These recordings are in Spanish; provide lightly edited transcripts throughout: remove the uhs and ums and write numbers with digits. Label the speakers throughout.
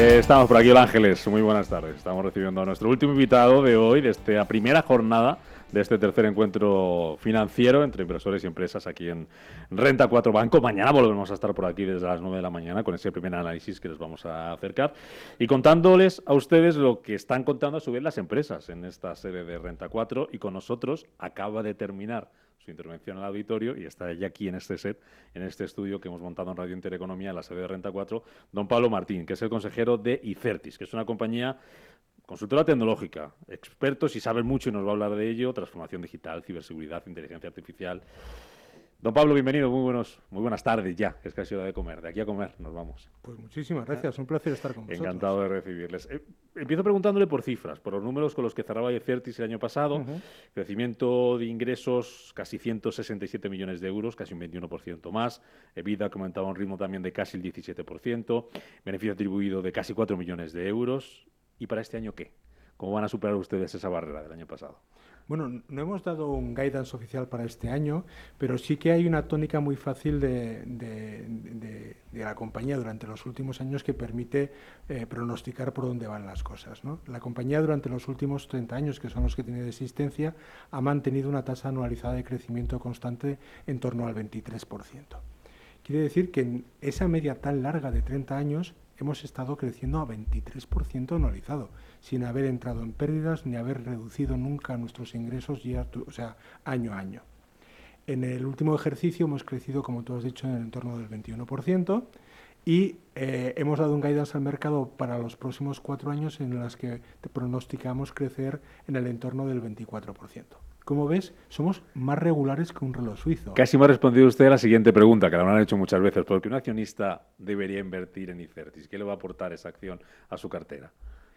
Speaker 1: Estamos por aquí, Hola Ángeles, muy buenas tardes. Estamos recibiendo a nuestro último invitado de hoy, de esta primera jornada de este tercer encuentro financiero entre inversores y empresas aquí en Renta 4 Banco. Mañana volvemos a estar por aquí desde las 9 de la mañana con ese primer análisis que les vamos a acercar y contándoles a ustedes lo que están contando a su vez las empresas en esta sede de Renta 4, y con nosotros acaba de terminar su intervención al auditorio y está ya aquí en este set, en este estudio que hemos montado en Radio Intereconomía, en la sede de Renta 4, don Pablo Martín, que es el consejero de Icertis, que es una compañía consultora tecnológica, expertos y saben mucho y nos va a hablar de ello, transformación digital, ciberseguridad, inteligencia artificial. Don Pablo, bienvenido, muy buenas tardes ya, es casi hora de comer, de aquí a comer nos vamos.
Speaker 2: Pues muchísimas gracias, un placer estar con vosotros.
Speaker 1: Encantado de recibirles. Empiezo preguntándole por cifras, por los números con los que cerraba Icertis el año pasado. Crecimiento de ingresos casi 167 millones de euros, casi un 21% más. EBITDA que aumentaba a un ritmo también de casi el 17%. Beneficio atribuido de casi 4 millones de euros. ¿Y para este año qué? ¿Cómo van a superar ustedes esa barrera del año pasado?
Speaker 2: Bueno, no hemos dado un guidance oficial para este año, pero sí que hay una tónica muy fácil de la compañía durante los últimos años que permite pronosticar por dónde van las cosas, ¿no? La compañía durante los últimos 30 años, que son los que tiene de existencia, ha mantenido una tasa anualizada de crecimiento constante en torno al 23%. Quiere decir que en esa media tan larga de 30 años hemos estado creciendo a 23% anualizado, sin haber entrado en pérdidas ni haber reducido nunca nuestros ingresos, año a año. En el último ejercicio hemos crecido, como tú has dicho, en el entorno del 21% y hemos dado un guidance al mercado para los próximos 4 años en las que pronosticamos crecer en el entorno del 24%. Como ves, somos más regulares que un reloj suizo.
Speaker 1: Casi me ha respondido usted a la siguiente pregunta, que la habrán hecho muchas veces. ¿Por qué un accionista debería invertir en Icertis? ¿Qué le va a aportar esa acción a su cartera?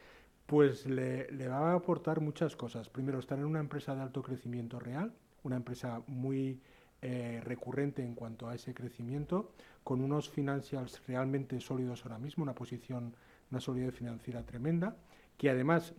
Speaker 2: Pues le va a aportar muchas cosas. Primero, estar en una empresa de alto crecimiento real, una empresa muy recurrente en cuanto a ese crecimiento, con unos financials realmente sólidos ahora mismo, una solidez financiera tremenda, que además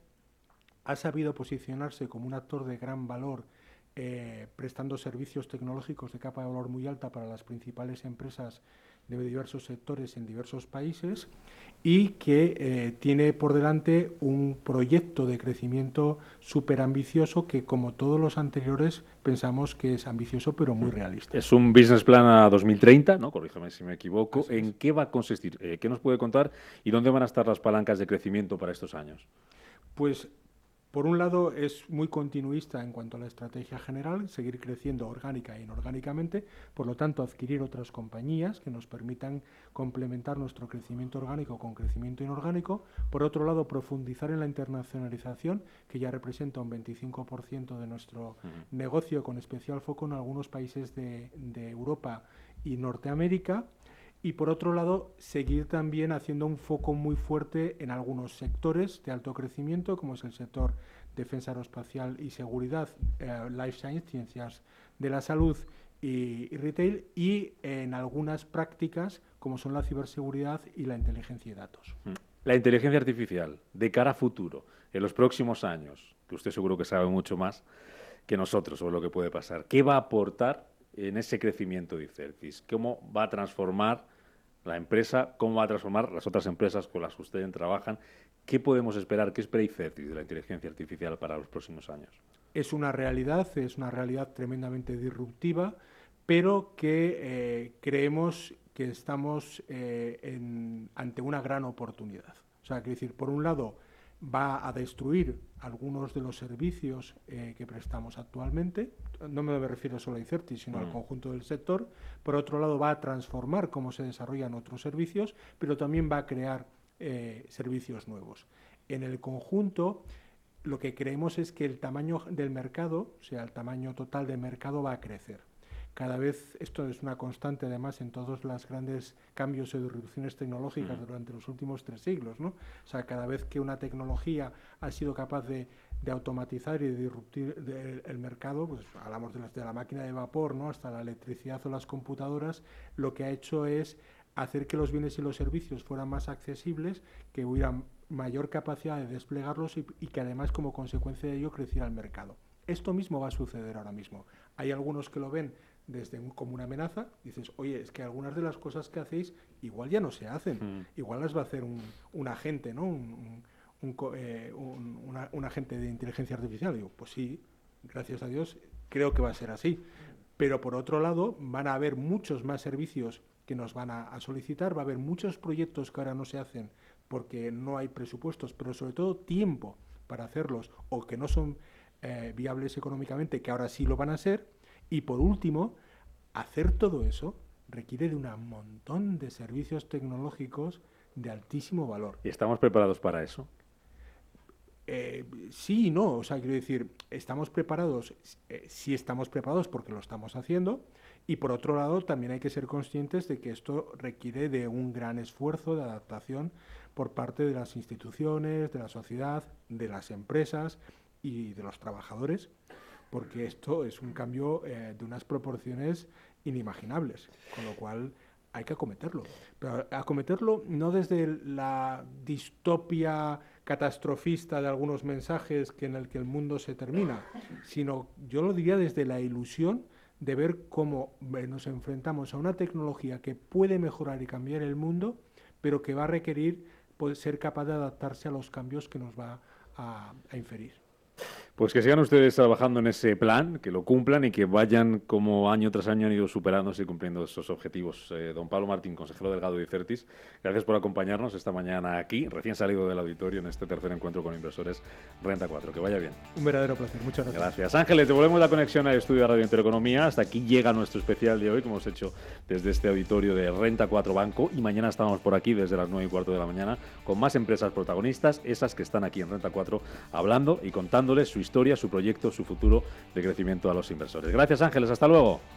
Speaker 2: ha sabido posicionarse como un actor de gran valor, prestando servicios tecnológicos de capa de valor muy alta para las principales empresas de diversos sectores en diversos países, y que tiene por delante un proyecto de crecimiento súper ambicioso que, como todos los anteriores, pensamos que es ambicioso pero muy realista.
Speaker 1: Es un business plan a 2030, ¿no? Corrígeme si me equivoco. ¿En qué va a consistir? ¿Qué nos puede contar? ¿Y dónde van a estar las palancas de crecimiento para estos años?
Speaker 2: Pues, por un lado, es muy continuista en cuanto a la estrategia general, seguir creciendo orgánica e inorgánicamente, por lo tanto, adquirir otras compañías que nos permitan complementar nuestro crecimiento orgánico con crecimiento inorgánico. Por otro lado, profundizar en la internacionalización, que ya representa un 25% de nuestro negocio, con especial foco en algunos países de Europa y Norteamérica. Y por otro lado, seguir también haciendo un foco muy fuerte en algunos sectores de alto crecimiento, como es el sector defensa aeroespacial y seguridad, life science, ciencias de la salud y retail, y en algunas prácticas como son la ciberseguridad y la inteligencia de datos.
Speaker 1: La inteligencia artificial, de cara a futuro, en los próximos años, que usted seguro que sabe mucho más que nosotros sobre lo que puede pasar, ¿qué va a aportar en ese crecimiento de Icertis? ¿Cómo va a transformar la empresa? ¿Cómo va a transformar las otras empresas con las que ustedes trabajan? ¿Qué podemos esperar? ¿Qué espera Icertis de la inteligencia artificial para los próximos años?
Speaker 2: Es una realidad tremendamente disruptiva, pero que creemos que estamos ante una gran oportunidad. O sea, quiero decir, por un lado, va a destruir algunos de los servicios que prestamos actualmente. No me refiero solo a Icertis, sino al conjunto del sector. Por otro lado, va a transformar cómo se desarrollan otros servicios, pero también va a crear servicios nuevos. En el conjunto, lo que creemos es que el tamaño del mercado, o sea, el tamaño total del mercado, va a crecer. Cada vez, esto es una constante además en todos los grandes cambios y disrupciones tecnológicas durante los últimos 3 siglos, ¿no? O sea, cada vez que una tecnología ha sido capaz de automatizar y de disruptir el mercado, pues hablamos de la máquina de vapor, ¿no?, hasta la electricidad o las computadoras, lo que ha hecho es hacer que los bienes y los servicios fueran más accesibles, que hubiera mayor capacidad de desplegarlos y que además, como consecuencia de ello, creciera el mercado. Esto mismo va a suceder ahora mismo. Hay algunos que lo ven como una amenaza, dices, oye, es que algunas de las cosas que hacéis igual ya no se hacen, igual las va a hacer un agente, ¿no? Un agente de inteligencia artificial. Digo, pues sí, gracias a Dios, creo que va a ser así. Pero por otro lado, van a haber muchos más servicios que nos van a solicitar, va a haber muchos proyectos que ahora no se hacen porque no hay presupuestos, pero sobre todo tiempo para hacerlos o que no son viables económicamente, que ahora sí lo van a ser. Y por último, hacer todo eso requiere de un montón de servicios tecnológicos de altísimo valor.
Speaker 1: ¿Y estamos preparados para eso?
Speaker 2: Sí y no, o sea, quiero decir, estamos preparados, sí estamos preparados porque lo estamos haciendo, y por otro lado también hay que ser conscientes de que esto requiere de un gran esfuerzo de adaptación por parte de las instituciones, de la sociedad, de las empresas y de los trabajadores, porque esto es un cambio de unas proporciones inimaginables, con lo cual hay que acometerlo. Pero acometerlo no desde la distopia catastrofista de algunos mensajes en el que el mundo se termina, sino yo lo diría desde la ilusión de ver cómo nos enfrentamos a una tecnología que puede mejorar y cambiar el mundo, pero que va a requerir ser capaz de adaptarse a los cambios que nos va a inferir.
Speaker 1: Pues que sigan ustedes trabajando en ese plan, que lo cumplan y que vayan como año tras año han ido superándose y cumpliendo esos objetivos. Don Pablo Martín, consejero delegado de Icertis, gracias por acompañarnos esta mañana aquí, recién salido del auditorio en este tercer encuentro con inversores Renta 4. Que vaya bien.
Speaker 2: Un verdadero placer, muchas gracias.
Speaker 1: Gracias. Ángeles, devolvemos la conexión al estudio de Radio Intereconomía. Hasta aquí llega nuestro especial de hoy, que hemos hecho desde este auditorio de Renta 4 Banco, y mañana estamos por aquí desde las 9:15 de la mañana con más empresas protagonistas, esas que están aquí en Renta 4 hablando y contándoles su historia, su proyecto, su futuro de crecimiento a los inversores. Gracias, Ángeles. Hasta luego.